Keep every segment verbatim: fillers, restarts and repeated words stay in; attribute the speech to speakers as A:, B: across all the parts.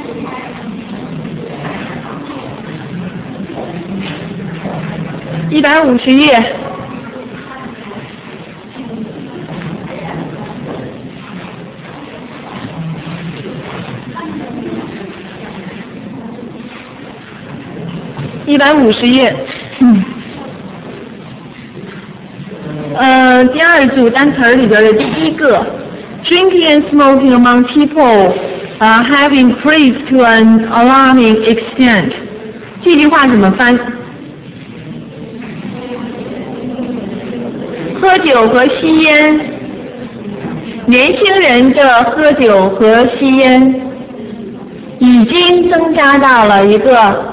A: 一百五十页。一百五十页。嗯。呃，第二组单词里边的第一个 ，drinking and smoking among people, uh, have increased to an alarming extent。这句话怎么翻？喝酒和吸烟，年轻人的喝酒和吸烟已经增加到了一个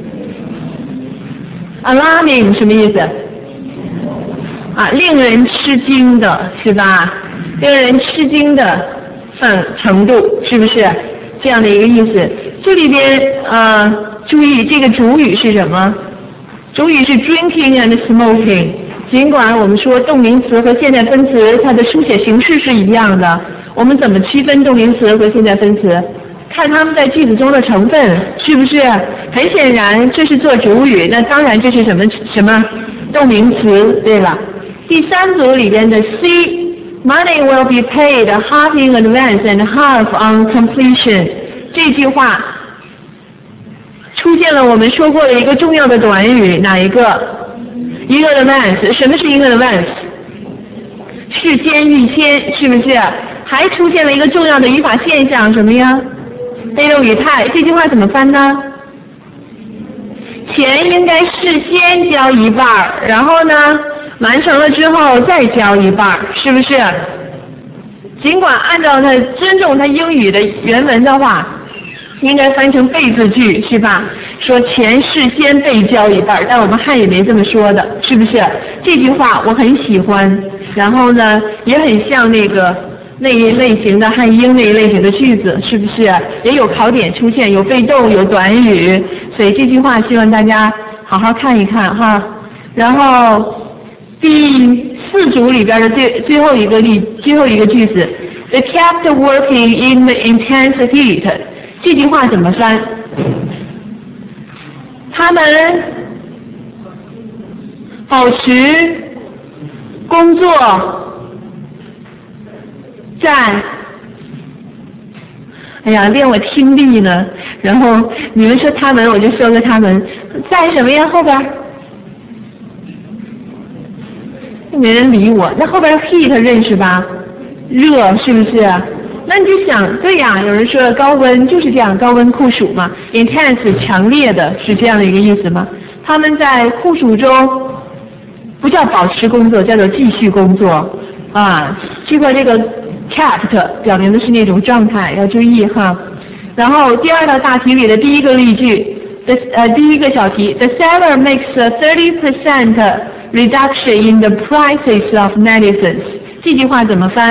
A: alarming 什么意思？啊，令人吃惊的是吧？令人吃惊的程程度，是不是这样的一个意思？这里边呃，注意这个主语是什么？主语是 drinking and smoking。尽管我们说动名词和现在分词它的书写形式是一样的，我们怎么区分动名词和现在分词？看它们在句子中的成分，是不是？很显然这是做主语，那当然这是什么什么动名词，对吧？第三组里边的 C money will be paid half in advance and half on completion 这句话出现了我们说过的一个重要的短语，哪一个？一个 advance， 什么是一个 advance？ 事先预先，是不是？还出现了一个重要的语法现象，什么呀？被动语态。这句话怎么翻呢？钱应该事先交一半，然后呢，完成了之后再交一半，是不是？尽管按照它尊重它英语的原文的话，应该翻成被字句，是吧？说钱事先被交一半，但我们汉语没这么说的，是不是？这句话我很喜欢，然后呢，也很像那个那一类型的汉英那一类型的句子，是不是？也有考点出现，有被动，有短语，所以这句话希望大家好好看一看哈。然后第四组里边的最最后一个例，最后一个句子 ，They kept working in the intense heat。这句话怎么翻？他们保持工作在，哎呀，练我听力呢。然后你们说他们，我就说个他们，在什么呀？后边没人理我。那后边 heat 认识吧？热是不是？那你就想，对呀，有人说高温就是这样，高温酷暑嘛 ，intense 强烈的是这样的一个意思吗？他们在酷暑中不叫保持工作，叫做继续工作啊。这块这个 kept 表明的是那种状态，要注意哈。然后第二道大题里的第一个例句，的呃第一个小题 ，The seller makes a thirty percent reduction in the prices of medicines。这句话怎么翻？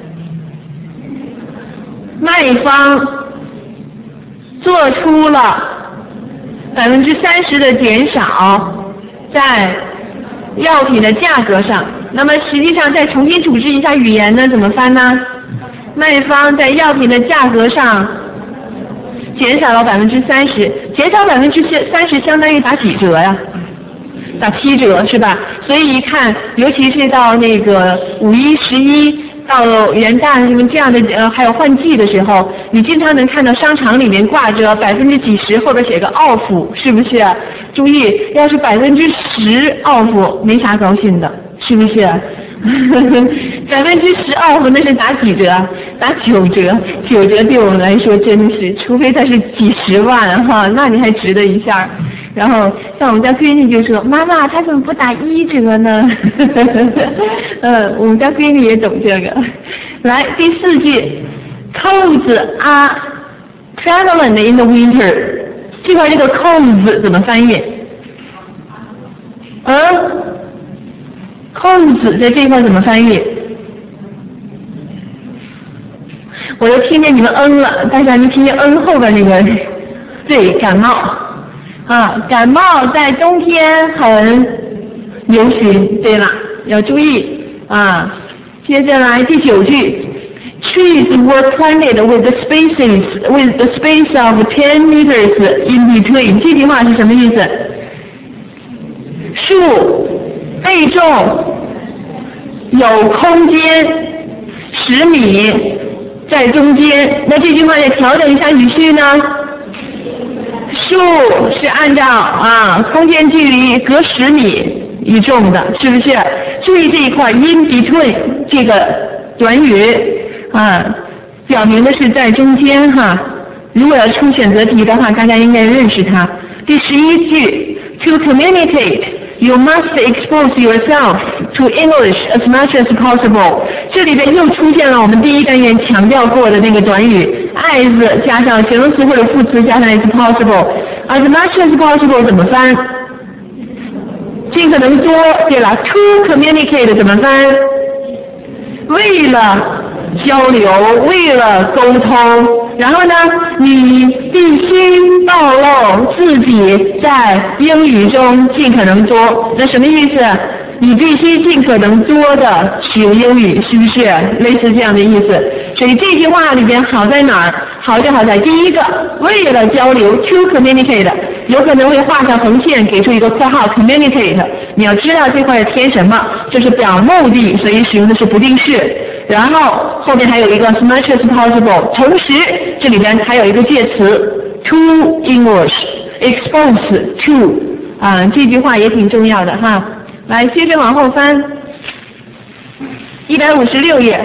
A: 卖方做出了百分之三十的减少在药品的价格上，那么实际上再重新组织一下语言呢，怎么翻呢？卖方在药品的价格上减少了百分之三十，减少百分之三十相当于打几折呀？打七折是吧？所以一看，尤其是到那个五一、十一。到元旦什么这样的呃，还有换季的时候，你经常能看到商场里面挂着百分之几十，后边写个 off， 是不是？注意，要是百分之十 off， 没啥高兴的，是不是？百分之十 off 那是打几折？打九折，九折对我们来说真是，除非它是几十万哈，那你还值得一下。然后像我们家闺女就说：“妈妈，她怎么不打一折呢？”嗯，我们家闺女也懂这个。来，第四句 ，Colds are prevalent in the winter。这块这个 colds 怎么翻译？嗯 ，colds 在这块怎么翻译？我又听见你们嗯了，大家没听见嗯后边那个？对，感冒。啊，感冒在冬天很流行，对了，要注意啊。接下来第九句 trees were planted with the spaces with the space of ten meters in between。这句话是什么意思？树被种有空间十米在中间，那这句话要调整一下语序呢？树是按照啊空间距离隔十米一种的，是不是？注意这一块 in between 这个短语啊，表明的是在中间哈。如果要出选择题的话，大家应该认识它。第十一句 ，to communicate。You must expose yourself to English as much as possible。这里边又出现了我们第一单元强调过的那个短语 as 加上形容词或者副词加上 as possible。as much as possible 怎么翻？尽可能多。对了 ，to communicate 怎么翻？为了交流，为了沟通。然后呢，你必须暴露自己在英语中尽可能多。那什么意思？你必须尽可能多的使用英语，是不是？类似这样的意思。所以这句话里边好在哪儿？好就好在第一个，为了交流 to communicate， 有可能会画上横线，给出一个括号 communicate。你要知道这块填什么，就是表目的，所以使用的是不定式。然后后面还有一个 as much as possible， 同时这里边还有一个介词 to English expose to 啊，这句话也挺重要的哈。来，接着往后翻，一百五十六页，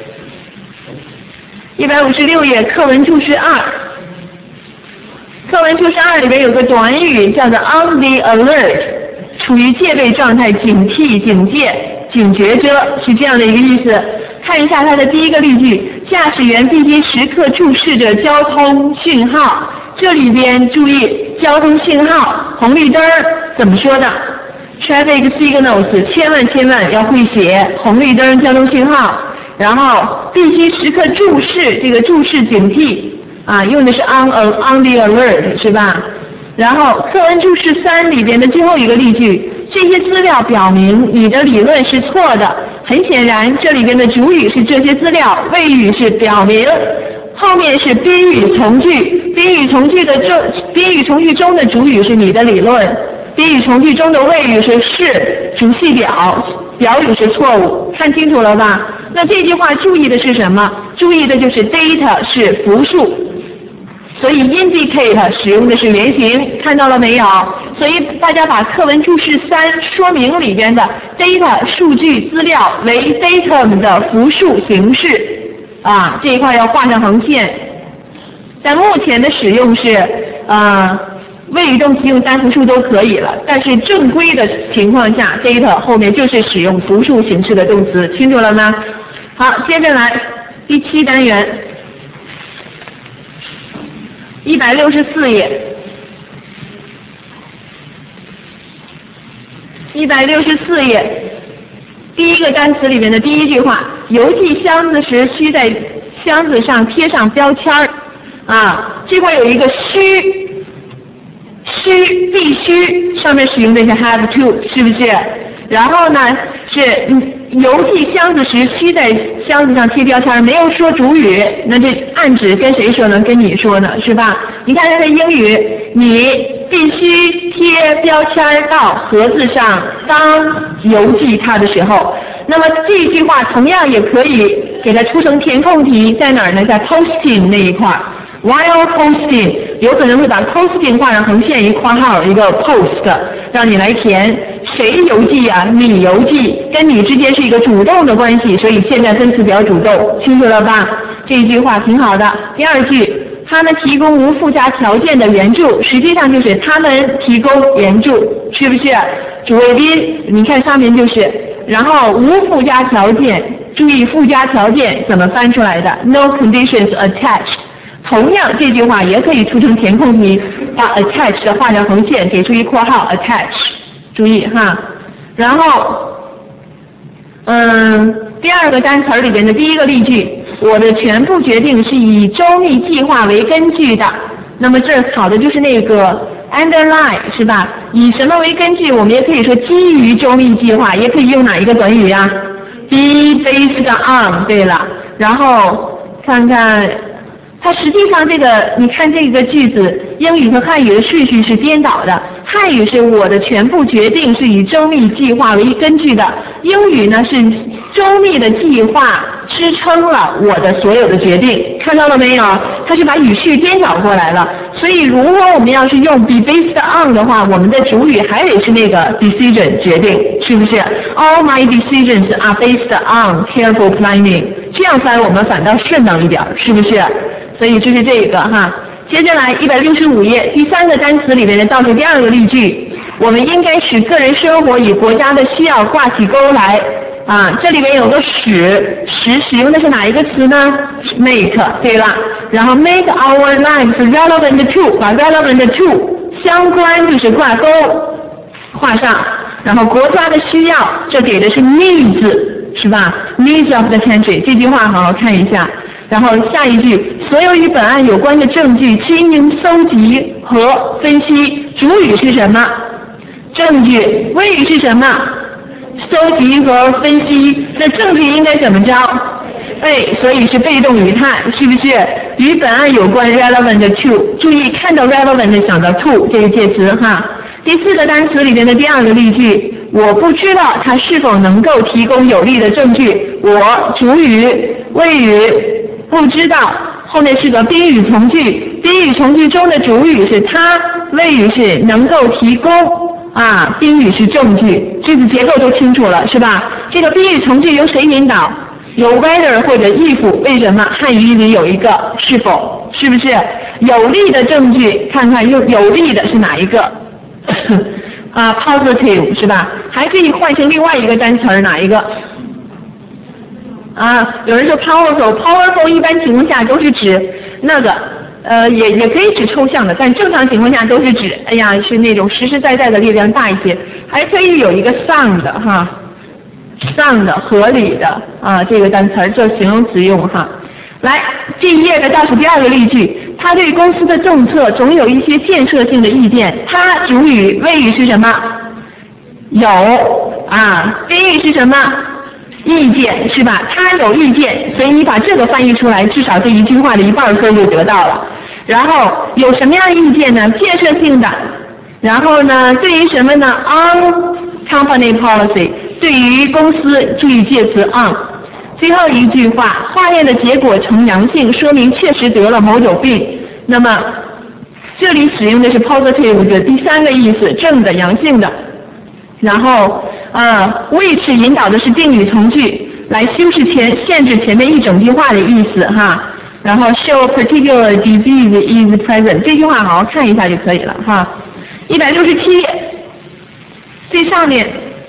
A: 一百五十六页课文注释二，课文注释二里边有个短语叫做 on the alert， 处于戒备状态，警惕、警戒、警觉着，是这样的一个意思。看一下它的第一个例句，驾驶员必须时刻注视着交通讯号。这里边注意交通信号，红绿灯怎么说的 ？Traffic signals， 千万千万要会写红绿灯交通信号，然后必须时刻注视，这个注视警惕啊，用的是 on a, on the alert 是吧？然后课文注释三里边的最后一个例句，这些资料表明你的理论是错的。很显然，这里边的主语是这些资料，谓语是表明，后面是宾语从句，宾语从句的中，宾语从句中的主语是你的理论，宾语从句中的谓语是是主系表，表语是错误，看清楚了吧？那这句话注意的是什么？注意的就是 data 是复数。所以 indicate 使用的是原形，看到了没有？所以大家把课文注释三说明里边的 data 数据资料为 datum 的复数形式啊，这一块要画上横线。但目前的使用是啊，谓语动词用单复数都可以了，但是正规的情况下 data 后面就是使用复数形式的动词，清楚了吗？好，接着来第七单元。一百六十四页，一百六十四页，第一个单词里面的第一句话，邮寄箱子时需在箱子上贴上标签儿啊，这块有一个需，需必须，上面使用的是 have to， 是不是？然后呢是邮寄箱子时需在箱子上贴标签，没有说主语，那这暗指跟谁说呢？跟你说呢，是吧？你看它的英语，你必须贴标签到盒子上，当邮寄它的时候。那么这句话同样也可以给它出成填空题，在哪儿呢？在 posting 那一块。While posting 有可能会把 posting 画上横线一括号一个 post， 让你来填谁邮寄啊？你邮寄，跟你之间是一个主动的关系，所以现在分词表主动，清楚了吧？这一句话挺好的。第二句，他们提供无附加条件的援助，实际上就是他们提供援助，是不是？主谓宾，你看上面就是，然后无附加条件，注意附加条件怎么翻出来的 ？No conditions attached。同样这句话也可以出成填空题，把 attach 的画上横线，给出一括号 attach， 注意哈。然后，嗯，第二个单词里边的第一个例句，我的全部决定是以周密计划为根据的。那么这儿考的就是那个 underline 是吧？以什么为根据？我们也可以说基于周密计划，也可以用哪一个短语呀？Be based on， 对了。 然后看看。它实际上这个，你看这个句子，英语和汉语的顺序是颠倒的。汉语是我的全部决定是以周密计划为根据的，英语呢是周密的计划支撑了我的所有的决定。看到了没有？它是把语序颠倒过来了。所以如果我们要是用 be based on 的话，我们的主语还得是那个 decision 决定，是不是 ？All my decisions are based on careful planning。这样翻我们反倒顺当一点，是不是？所以就是这个哈，接下来一百六十五页第三个单词里面的倒数第二个例句，我们应该使个人生活与国家的需要挂起钩来啊。这里面有个使，使使用的是哪一个词呢 ？make， 对了，然后 make our lives relevant to， 把 relevant to 相关就是挂钩画上，然后国家的需要，这给的是 needs 是吧 ？needs of the country， 这句话好好看一下。然后下一句，所有与本案有关的证据均应搜集和分析。主语是什么？证据。谓语是什么？搜集和分析。那证据应该怎么着？被，所以是被动语态，是不是？与本案有关 relevant to， 注意看到 relevant 想到 to 这个介词哈。第四个单词里面的第二个例句，我不知道它是否能够提供有力的证据。我主语谓语。不知道，后面是个宾语从句，宾语从句中的主语是他，谓语是能够提供啊，宾语是证据，句子结构都清楚了是吧？这个宾语从句由谁引导？有 whether 或者 if， 为什么？汉语里有一个是否，是不是？有力的证据，看看有有力的是哪一个？啊 ，positive 是吧？还可以换成另外一个单词儿，哪一个？啊，有人说 powerful，powerful 一般情况下都是指那个，呃，也也可以指抽象的，但正常情况下都是指，哎呀，是那种实实在在的力量大一些，还可以有一个 sound 哈 ，sound 合理的啊，这个单词儿做形容词用哈。来，这一页的倒数第二个例句，他对公司的政策总有一些建设性的意见。他主语谓语是什么？有啊，宾语是什么？意见是吧？他有意见，所以你把这个翻译出来，至少这一句话的一半分就得到了。然后有什么样的意见呢？建设性的。然后呢，对于什么呢 ？on company policy， 对于公司注意介词 on。最后一句话，化验的结果呈阳性，说明确实得了某种病。那么这里使用的是 positive 的第三个意思，正的、阳性的。然后呃 which 引导的是定语从句，来修饰前限制前面一整句话的意思哈。然后 show particular disease is present， 这句话好好看一下就可以了哈。一百六十七页最上面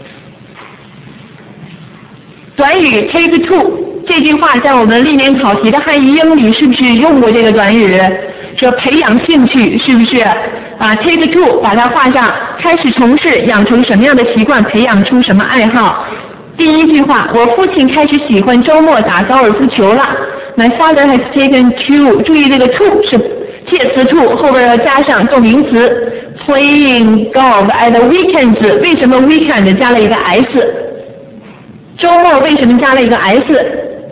A: 短语 take to， 这句话在我们历年考题的汉语英里是不是用过这个短语？说培养兴趣，是不是啊 ？take to 把它画上，开始从事，养成什么样的习惯，培养出什么爱好。第一句话，我父亲开始喜欢周末打高尔夫球了。My father has taken to， 注意这个 to 是介词 to 后边要加上动名词 playing golf at weekends， 为什么 weekend 加了一个 s？ 周末为什么加了一个 s？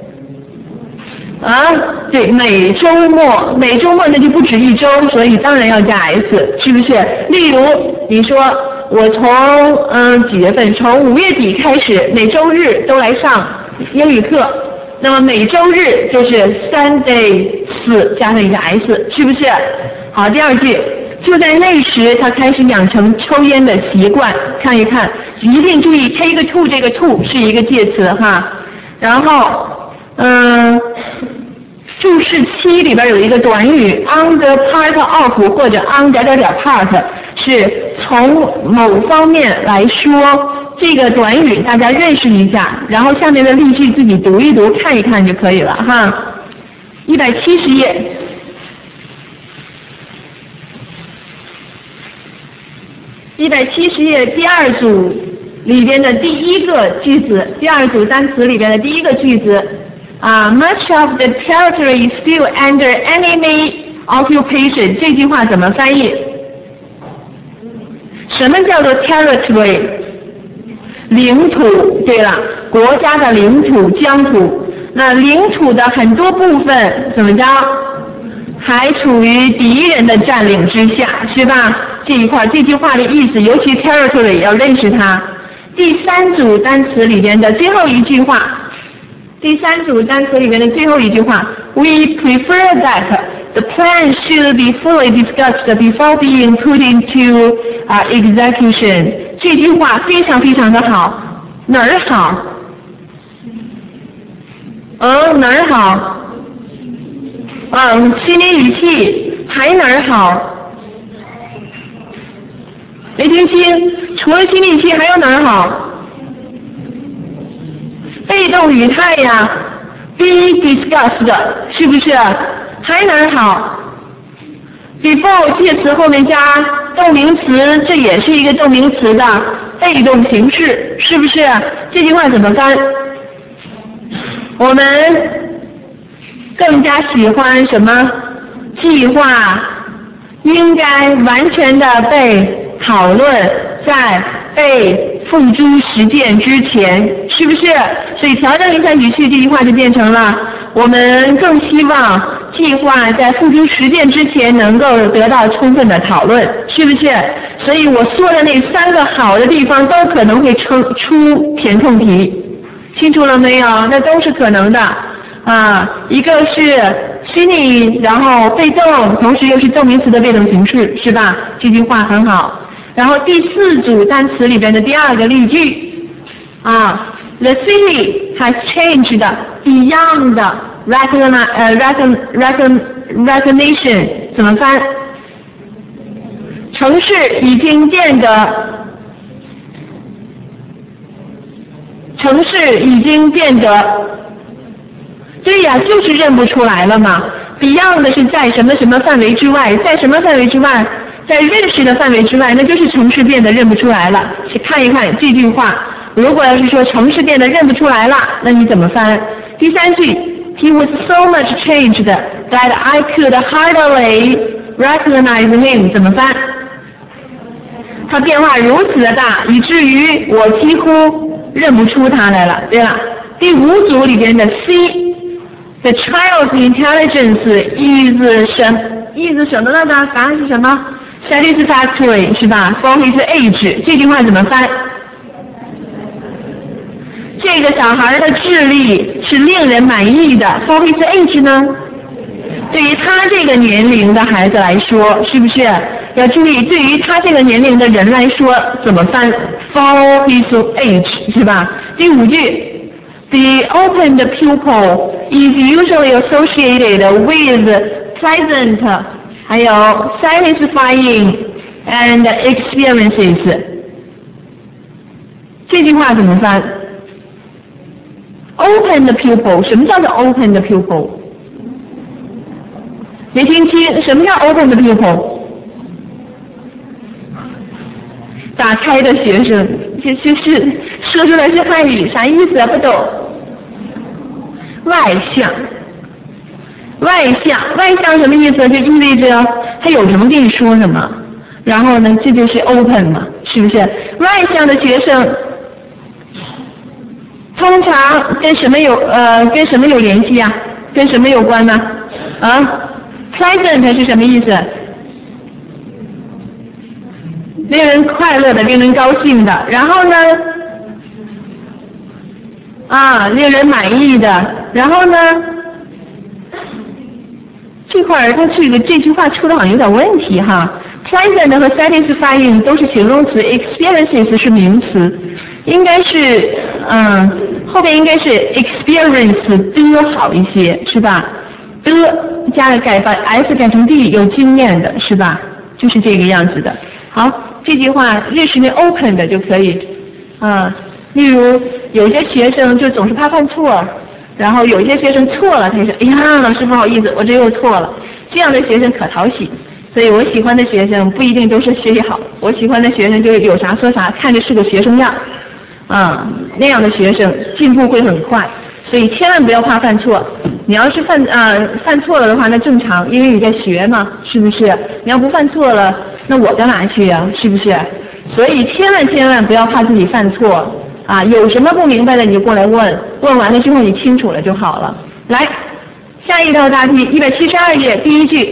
A: 啊，对，每周末，每周末那就不止一周，所以当然要加 s， 是不是？例如，你说我从嗯几月份，从五月底开始，每周日都来上英语课，那么每周日就是 Sunday 四加上一个 s， 是不是？好，第二句，就在那时，他开始养成抽烟的习惯。看一看，一定注意 take to 这个 to 是一个介词哈，然后。嗯，注释七里边有一个短语 on the part of 或者 on 点点点 part， 是从某方面来说，这个短语大家认识一下，然后下面的例句自己读一读看一看就可以了哈。一百七十页，一百七十页第二组里边的第一个句子，第二组单词里边的第一个句子。啊、uh, ，much of the territory is still under enemy occupation。这句话怎么翻译？什么叫做 territory？ 领土。对了，国家的领土、疆土。 那领土的很多部分怎么着，还处于敌人的占领之下，是吧？这一块这句话的意思，尤其 territory 要认识它。第三组单词里边的最后一句话，第三组单词里边的最后一句话 ，We prefer that the plan should be fully discussed before being put into、uh, execution。这句话非常非常的好，哪儿好？嗯，哪儿好？嗯，心理语气还哪儿好？没听清，除了心理语气还有哪儿好？被动语态呀 ，be discussed 是不是？还哪儿好 ？before 介词后面加动名词，这也是一个动名词的被动形式，是不是？这句话怎么翻？我们更加喜欢什么？计划应该完全的被讨论，在被付诸实践之前，是不是？所以调整一下语气，这句话就变成了我们更希望计划在付诸实践之前能够得到充分的讨论，是不是？所以我说的那三个好的地方都可能会出出填空题，清楚了没有？那都是可能的啊。一个是虚拟，然后被动，同时又是动名词的被动形式，是吧？这句话很好。然后第四组单词里边的第二个例句啊 ，The city has changed beyond recognition， 呃 recogn recogn recognition 怎么翻？城市已经变得，城市已经变得，对呀，就是认不出来了嘛。Beyond 是在什么什么范围之外，在什么范围之外？在认识的范围之外，那就是城市变得认不出来了。去看一看这句话，如果要是说城市变得认不出来了，那你怎么翻？第三句 ，He was so much changed that I could hardly recognize him， 怎么翻？他变化如此的大，以至于我几乎认不出他来了，对了。第五组里边的 C，The child's intelligence is 什 is 什么了呢？答案是什么？Satisfactory 是吧 ？For his age， 这句话怎么翻？这个小孩的智力是令人满意的。For his age 呢？对于他这个年龄的孩子来说，是不是要注意？对于他这个年龄的人来说，怎么翻 ？For his age 是吧？第五句 ，The opened pupil is usually associated with pleasant。还有 satisfying and experiences， 这句话怎么翻 ？Open the pupil， 什么叫做 open the pupil？ 没听清，什么叫 open the pupil？ 打开的学生，这这是说出来是汉语，啥意思啊？不懂。外向。外向，外向什么意思？就意味着他有什么跟你说什么，然后呢，这就是 open 嘛，是不是？外向的学生通常跟什么有呃跟什么有联系啊？跟什么有关呢？啊 ，pleasant 是什么意思？令人快乐的，令人高兴的。然后呢？啊，令人满意的。然后呢？这块儿它这个这句话出的好像有点问题哈 ，pleasant 和 satisfying 都是形容词 ，experiences 是名词，应该是嗯后边应该是 experience 的好一些是吧？的加了改把 s 改成 d 有经验的是吧？就是这个样子的。好，这句话认识那 open 的就可以啊。例如有些学生就总是怕犯错。然后有些学生错了，他就说：“哎呀，老师不好意思，我这又错了。”这样的学生可讨喜，所以我喜欢的学生不一定都是学习好，我喜欢的学生就是有啥说啥，看着是个学生样，啊、嗯，那样的学生进步会很快。所以千万不要怕犯错，你要是犯啊、呃、犯错了的话，那正常，因为你在学嘛，是不是？你要不犯错了，那我干嘛去呀、啊？是不是？所以千万千万不要怕自己犯错。 啊，有什么不明白的你就过来问，问完了之后你清楚了就好了。来，下一道大题，一百七十二页第一句，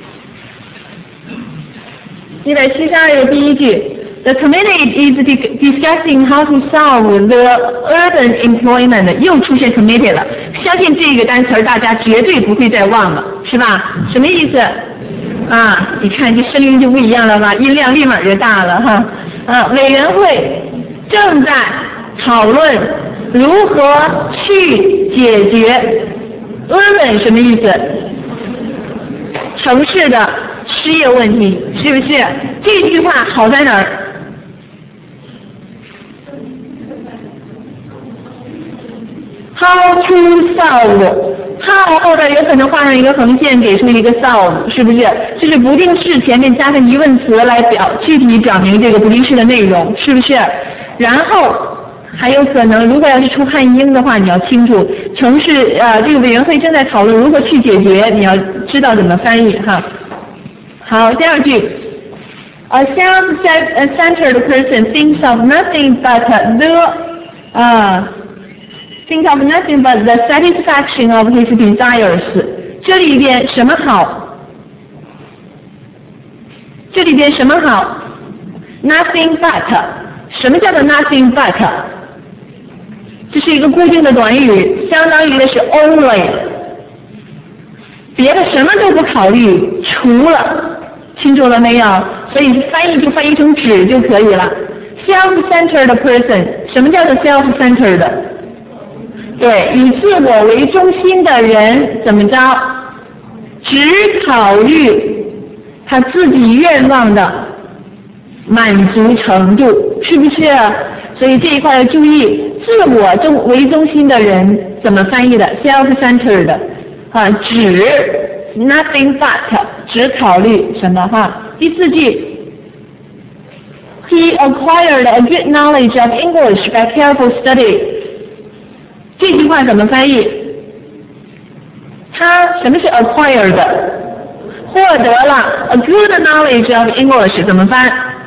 A: 一百七十二页第一句。The committee is discussing how to solve the urban employment. 又出现 committee 了，相信这个单词大家绝对不会再忘了，是吧？什么意思？啊，你看这声音就不一样了吧，音量立马就大了哈。啊，委员会正在讨论如何去解决 urban 什么意思？城市的失业问题，是不是？这句话好在哪儿？How to solve? How 后边有可能画上一个横线，给出一个 solve， 是不是？就是不定式前面加上疑问词来表具体表明这个不定式的内容，是不是？然后还有可能，如果要是出汉英的话，你要清楚，城市呃这个委员会正在讨论如何去解决，你要知道怎么翻译哈。好，第二句。A self-centered person thinks of nothing but the 啊、uh, think of nothing but the satisfaction of his desires. 这里边什么好？这里边什么好 ？Nothing but。什么叫做 nothing but？ 这是一个固定的短语，相当于的是 only。别的什么都不考虑，除了。清楚了没有？所以翻译就翻译成只就可以了。Self-centered person， 什么叫做 self-centered？ 对，以自我为中心的人怎么着？只考虑他自己愿望的满足程度，是不是？所以这一块要注意，自我中为中心的人怎么翻译的 ？self-centered 啊，只 nothing but。只考虑什么哈？第四句 ，He acquired a good knowledge of English by careful study。这句话怎么翻译？他什么是 acquired？ 获得了 a good knowledge of English， 怎么翻？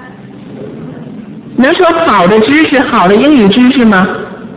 A: 能说好的知识，好的英语知识吗？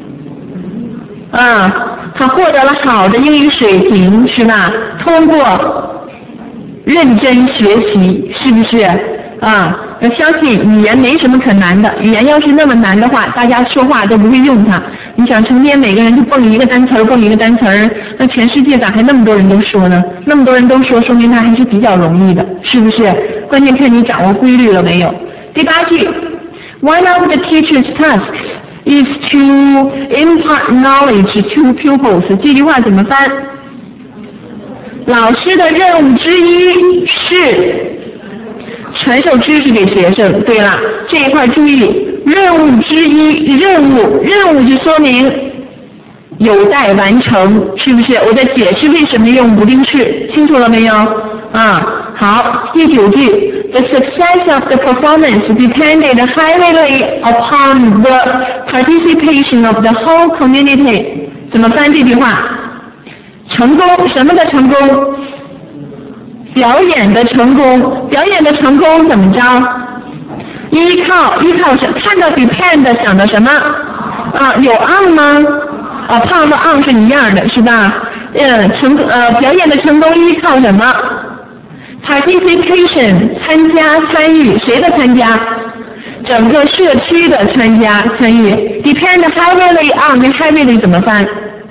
A: 啊，他获得了好的英语水平，是吧？通过认真学习，是不是啊？我相信语言没什么可难的，语言要是那么难的话，大家说话都不会用它。你想成天每个人就蹦一个单词儿，蹦一个单词儿，那全世界咋还那么多人都说呢？那么多人都说，说明它还是比较容易的，是不是？关键看你掌握规律了没有。第八句 ，One of the teacher's tasks is to impart knowledge to pupils。这句话怎么翻？老师的任务之一是传授知识给学生。对了，这一块注意，任务之一，任务，任务就说明有待完成，是不是？我在解释为什么用不定式，清楚了没有？啊，好，第九句 ，The success of the performance depended highly upon the participation of the whole community。怎么翻这句话？成功，什么的成功？表演的成功，表演的成功怎么着？依靠，依靠什？看到 depend 想到什么？啊，有 on 吗？啊，胖和 on 是一样的，是吧？嗯，成呃，表演的成功依靠什么 ？Participation 参加参与，谁的参加？整个社区的参加参与。Depend heavily on， 那 heavily 怎么翻？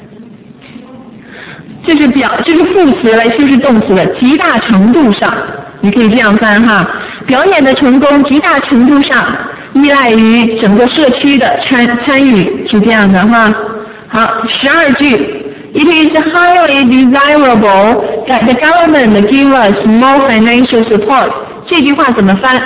A: 这是表，这是副词来修饰动词的，极大程度上，你可以这样翻哈。表演的成功极大程度上依赖于整个社区的参参与，是这样的哈。好，十二句 ，It is highly desirable that the government give us more financial support。这句话怎么翻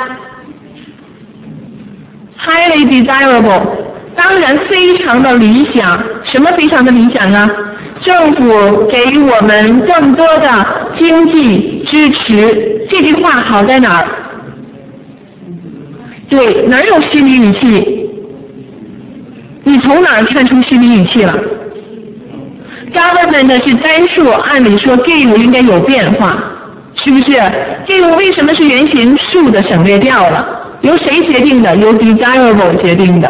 A: ？Highly desirable， 当然非常的理想。什么非常的理想啊？政府给予我们更多的经济支持，这句话好在哪儿？对，哪儿有虚拟语气？你从哪儿看出虚拟语气了 ？Government 是单数，按理说 give 应该有变化，是不是 ？give 为什么是原形数的省略掉了？由谁决定的？由 desirable 决定的，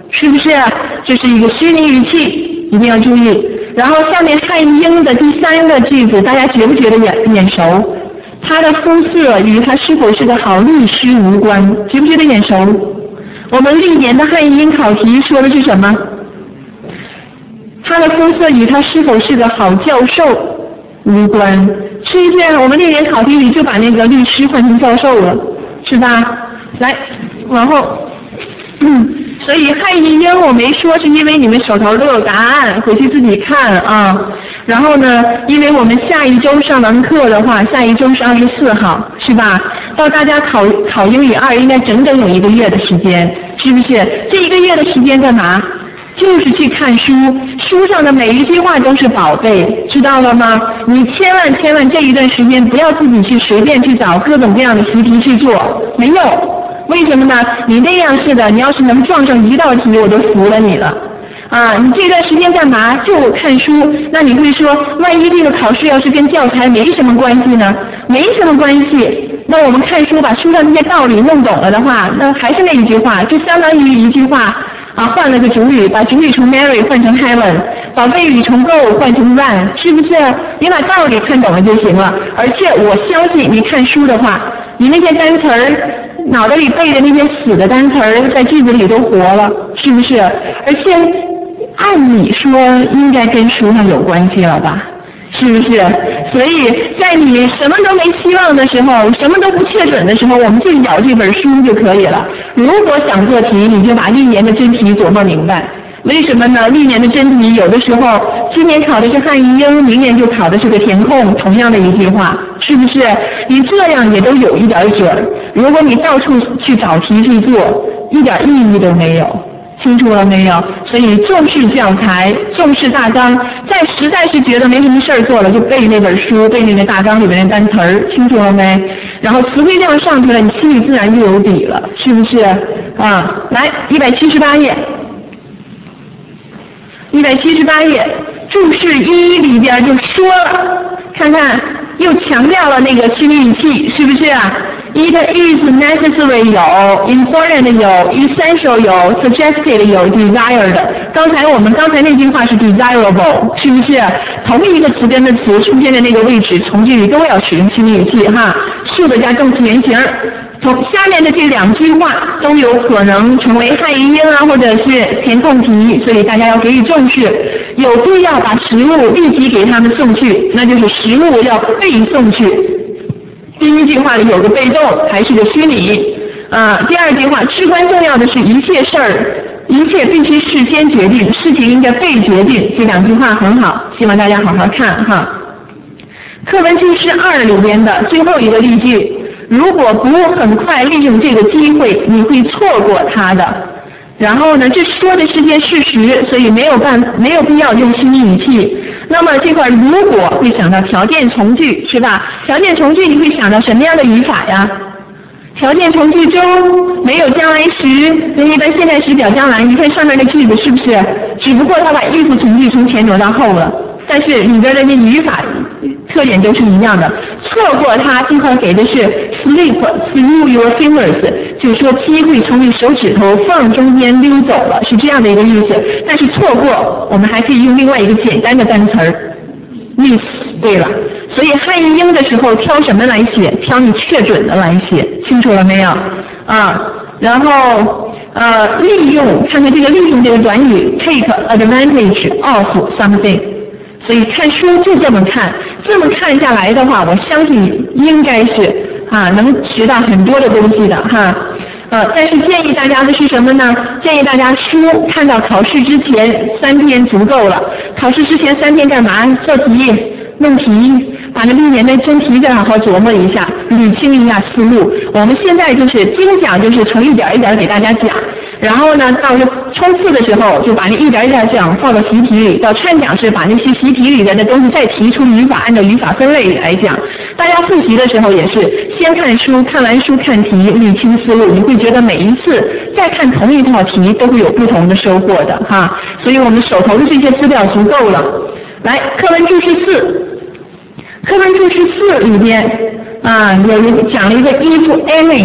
A: 是不是？这是一个虚拟语气，一定要注意。然后下面汉英的第三个句子，大家觉不觉得眼眼熟？他的肤色与他是否是个好律师无关，觉不觉得眼熟？我们历年的汉语英考题说的是什么？他的肤色与他是否是个好教授无关，是不是？我们历年考题里就把那个律师换成教授了，是吧？来，往后，嗯，所以汉译英我没说，是因为你们手头都有答案，回去自己看啊。然后呢，因为我们下一周上完课的话，下一周是二十四号，是吧？到大家考考英语二应该整整有一个月的时间，是不是？这一个月的时间干嘛？就是去看书，书上的每一句话都是宝贝，知道了吗？你千万千万这一段时间不要自己去随便去找各种各样的习题去做，没用。为什么呢？你那样式的，你要是能撞上一道题，我都服了你了。啊，你这段时间干嘛？就看书。那你会说，万一这个考试要是跟教材没什么关系呢？没什么关系。那我们看书把书上这些道理弄懂了的话，那还是那一句话，就相当于一句话啊，换了个主语，把主语从 Mary 换成 Helen， 把谓语从 go 换成 run， 是不是？你把道理看懂了就行了。而且我相信你看书的话，你那些单词儿，脑袋里背的那些死的单词儿，在句子里都活了，是不是？而且按理说应该跟书上有关系了吧？是不是？所以在你什么都没希望的时候，什么都不确准的时候，我们就咬这本书就可以了。如果想做题，你就把历年的真题琢磨明白。为什么呢？历年的真题有的时候，今年考的是汉译英，明年就考的是个填空，同样的一句话，是不是？你这样也都有一点准。如果你到处去找题去做，一点意义都没有。清楚了没有？所以重视教材，重视大纲。再实在是觉得没什么事儿做了，就背那本书，背那个大纲里面的单词儿，清楚了没？然后词汇量上去了，你心里自然就有底了，是不是？啊，来，一百七十八页，一百七十八页，注释一里边就说了，看看又强调了那个虚拟语气，是不是啊？It is necessary 有 ，important 有 ，essential 有 ，suggested 有 ，desired。刚才我们刚才那句话是 desirable， 是不是？同一个词根的词出现在那个位置，从句里都要使用虚拟语气哈，竖的加动词原形。从下面的这两句话都有可能成为汉译英啊，或者是填空题，所以大家要给予重视，有必要把实物立即给他们送去，那就是实物要背送去。第一句话里有个被动，还是个虚拟。啊，第二句话，至关重要的是一切事儿，一切必须事先决定，事情应该被决定。这两句话很好，希望大家好好看哈。课文注释二里边的最后一个例句，如果不很快利用这个机会，你会错过它的。然后呢，这说的是件事实，所以没有办没有必要用虚拟语气。那么这块如果会想到条件从句，是吧？条件从句你会想到什么样的语法呀？条件从句中没有将来时，那一般现在时表将来，你看上面的句子是不是？只不过它把意思从句从前挪到后了，但是里边的那语法特点都是一样的。错过它这块给的是 slip through your fingers， 就是说机会从你手指头缝中间溜走了，是这样的一个意思。但是错过我们还可以用另外一个简单的单词儿 miss。对了，所以汉译英的时候挑什么来写？挑你确准的来写，清楚了没有？啊，然后呃利用，看看这个利用这个短语 take advantage of something。所以看书就这么看，这么看下来的话，我相信应该是啊能学到很多的东西的哈。呃，但是建议大家的是什么呢？建议大家书看到考试之前三天足够了。考试之前三天干嘛？做题、弄题，把那历年的真题再好好琢磨一下，捋清一下思路。我们现在就是精讲，就是从一点一点给大家讲。然后呢，到冲刺的时候就把那一点一点讲放到习题里，到参讲是把那些习题里边的东西再提出语法，按照语法分类来讲。大家复习的时候也是先看书，看完书看题，理清思路，你会觉得每一次再看同一套题都会有不同的收获的哈。所以我们手头的这些资料足够了。来，课文注释四，课文注释四里边啊有一个讲了一个 if any。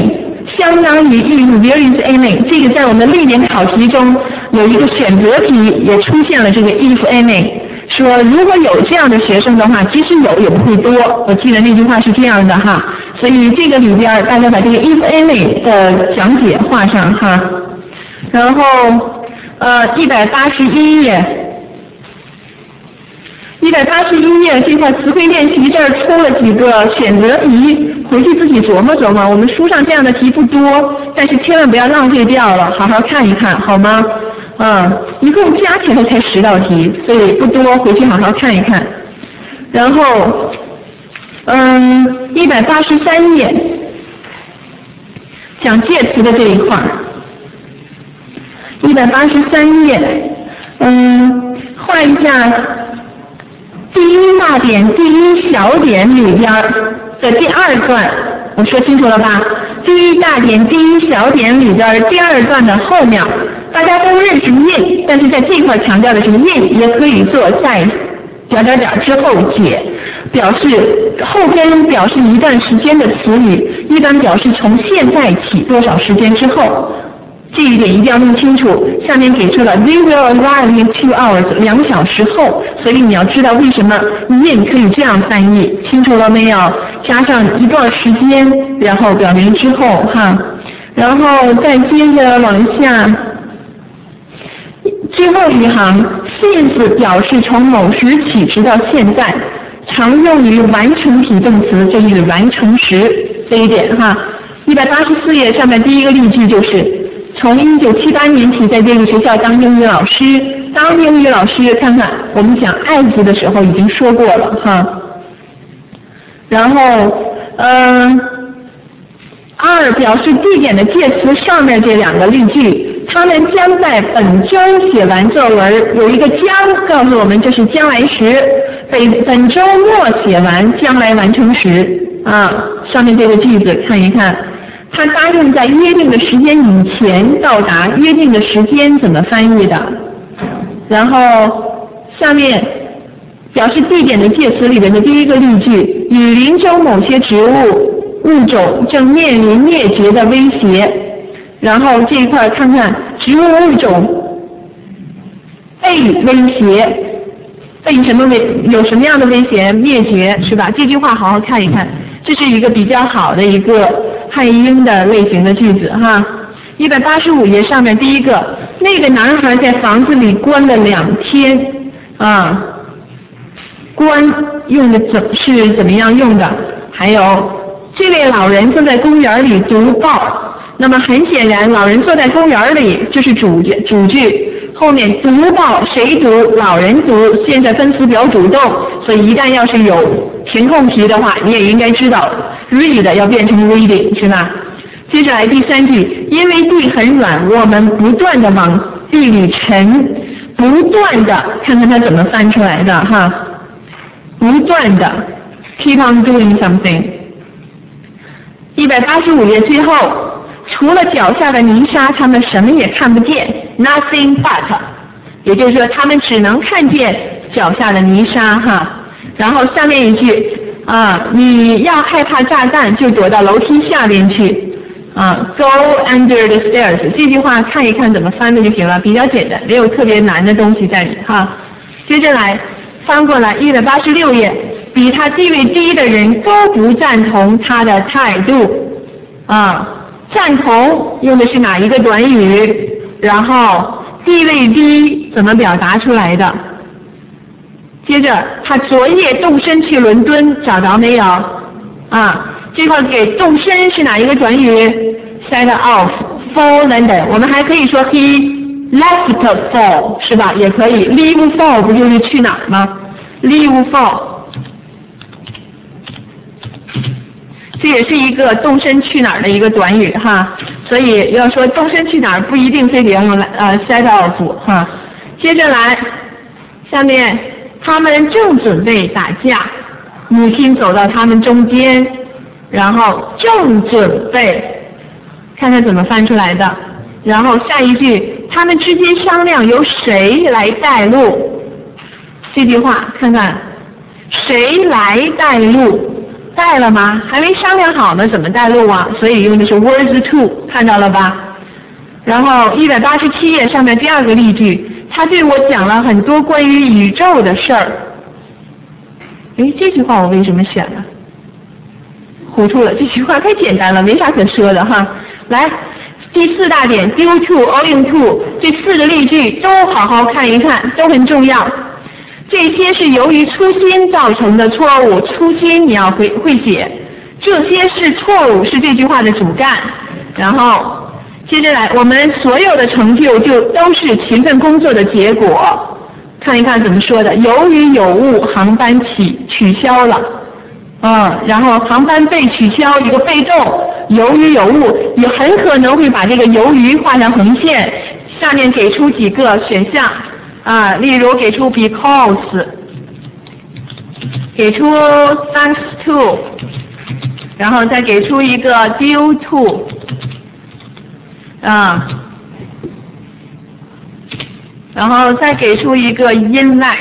A: 相当于 if there is any， 这个在我们历年考题中有一个选择题也出现了这个 if any， 说如果有这样的学生的话，即使有也不会多。我记得那句话是这样的哈，所以这个里边大家把这个 if any 的讲解画上哈。然后呃一百八十一页。一百八十一页这块词汇练习这儿出了几个选择题，回去自己琢磨琢磨。我们书上这样的题不多，但是千万不要浪费掉了，好好看一看，好吗？嗯，一共加起来才十道题，所以不多，回去好好看一看。然后，嗯，一百八十三页讲介词的这一块，一百八十三页，嗯，画一下。第一大点、第一小点里边的第二段，我说清楚了吧？第一大点、第一小点里边第二段的后面，大家都认识 in， 但是在这块强调的是 in 也可以做在点点点之后解，表示后边表示一段时间的词语，一般表示从现在起多少时间之后。这一点一定要弄清楚，下面给出了 they will arrive in two hours 两小时后，所以你要知道为什么 in 可以这样翻译，清楚了没有？加上一段时间，然后表明之后哈，然后再接着往下，最后一行 since 表示从某时起直到现在，常用于完成体动词，这就是完成时这一点哈。一百八十四页上面第一个例句就是。从一九七八年起，在这个学校当英语老师，当英语老师，看看我们讲爱字的时候已经说过了哈。然后，嗯、呃，二表示地点的介词上面这两个例句，他们将在本周写完作文，有一个将告诉我们这是将来时，本本周末写完，将来完成时啊。上面这个句子看一看。他答应在约定的时间以前到达，约定的时间怎么翻译的？然后下面表示地点的介词里面的第一个例句，雨林中某些植物物种正面临灭绝的威胁。然后这一块看看植物物种被威胁，被什么威？有什么样的威胁？灭绝是吧？这句话好好看一看，这是一个比较好的一个汉译英的类型的句子哈。一百八十五页上面第一个，那个男孩在房子里关了两天啊，关用的怎是怎么样用的？还有这位老人坐在公园里读报，那么很显然，老人坐在公园里就是主主句，后面读报谁读？老人读，现在分词表主动，所以一旦要是有填空题的话，你也应该知道 read 要变成 reading 是吧？接下来第三句，因为地很软，我们不断的往地里沉，不断的，看看它怎么翻出来的哈，不断的 keep on doing something。一百八十五页最后，除了脚下的泥沙，他们什么也看不见 ，nothing but， 也就是说他们只能看见脚下的泥沙哈。然后下面一句啊，你要害怕炸弹就躲到楼梯下边去啊 ，go under the stairs。这句话看一看怎么翻的就行了，比较简单，没有特别难的东西在里哈。接着来翻过来一百八十六页，比他地位低的人都不赞同他的态度啊。赞同用的是哪一个短语？然后地位低怎么表达出来的？接着他昨夜动身去伦敦，找着没有？啊，这块给动身是哪一个短语 ？set off for London。我们还可以说 he left for 是吧？也可以 leave for 不就是去哪儿吗 ？leave for。这也是一个动身去哪儿的一个短语哈，所以要说动身去哪儿不一定非得要用来呃 set off 哈。接着来，下面他们正准备打架，母亲走到他们中间，然后正准备，看看怎么翻出来的。然后下一句，他们之间商量由谁来带路，这句话看看谁来带路。 带了吗？还没商量好呢，怎么带路啊？所以用的是 was to， 看到了吧？然后一百八十七页上面第二个例句，他对我讲了很多关于宇宙的事儿。诶，这句话我为什么选了？糊涂了，这句话太简单了，没啥可说的哈。来，第四大点 due to owing to 这四个例句都好好看一看，都很重要。这些是由于粗心造成的错误，粗心你要会会写。这些是错误，是这句话的主干。然后接着来，我们所有的成就就都是勤奋工作的结果。看一看怎么说的，由于有误，航班起取消了。嗯，然后航班被取消，一个被动，由于有误，也很可能会把这个由于画上横线。下面给出几个选项啊，例如给出 because， 给出 thanks to， 然后再给出一个 due to， 啊，然后再给出一个 in that，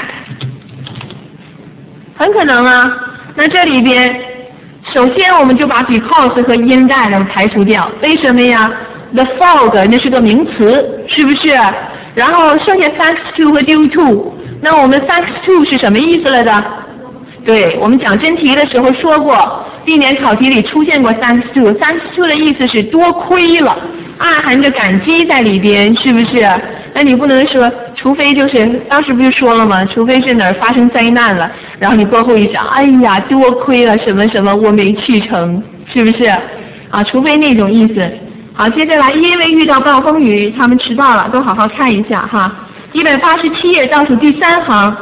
A: 很可能啊。那这里边，首先我们就把 because 和 in that 排除掉，为什么呀 ？The fog 那是个名词，是不是？然后剩下 thanks to 和 due to， 那我们 thanks to 是什么意思来的？对，我们讲真题的时候说过，历年考题里出现过 thanks to，thanks to 的意思是多亏了，暗含着感激在里边，是不是？那你不能说，除非就是当时不是说了吗？除非是哪儿发生灾难了，然后你过后一想，哎呀，多亏了什么什么，我没去成，是不是？啊，除非那种意思。好，接下来因为遇到暴风雨，他们迟到了，都好好看一下哈。一百八十七页倒数第三行，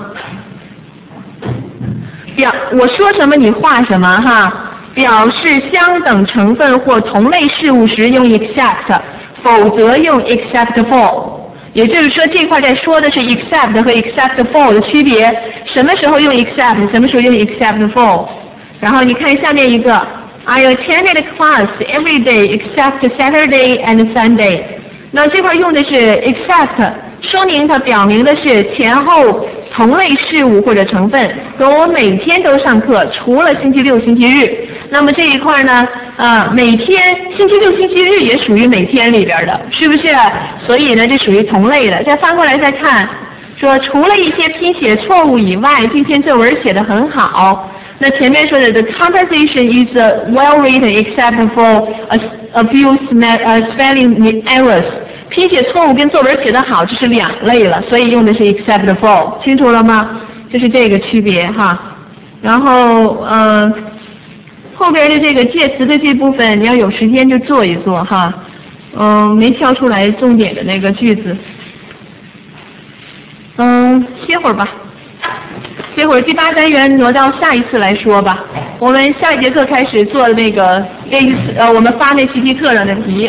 A: 表我说什么你画什么哈。表示相等成分或同类事物时用 except， 否则用 except for。也就是说，这块在说的是 except 和 except for 的区别，什么时候用 except， 什么时候用 except for。然后你看下面一个 I attended class every day except Saturday and Sunday。那这块用的是 except， 说明它表明的是前后同类事物或者成分，说我每天都上课，除了星期六、星期日。那么这一块呢，啊，每天星期六、星期日也属于每天里边的，是不是？所以呢，这属于同类的。再翻过来再看，说除了一些拼写错误以外，这篇作文写得很好。那前面说的 the composition is well written except for a, a few spelling errors。拼写错误跟作文写得好，这是两类了，所以用的是 except for， 清楚了吗？就是这个区别哈。然后嗯、呃，后边的这个介词的这部分，你要有时间就做一做哈。嗯、呃，没挑出来重点的那个句子。嗯，歇会儿吧。这会儿第八单元挪到下一次来说吧。我们下一节课开始做那个 A 呃，我们发那习题课上的题。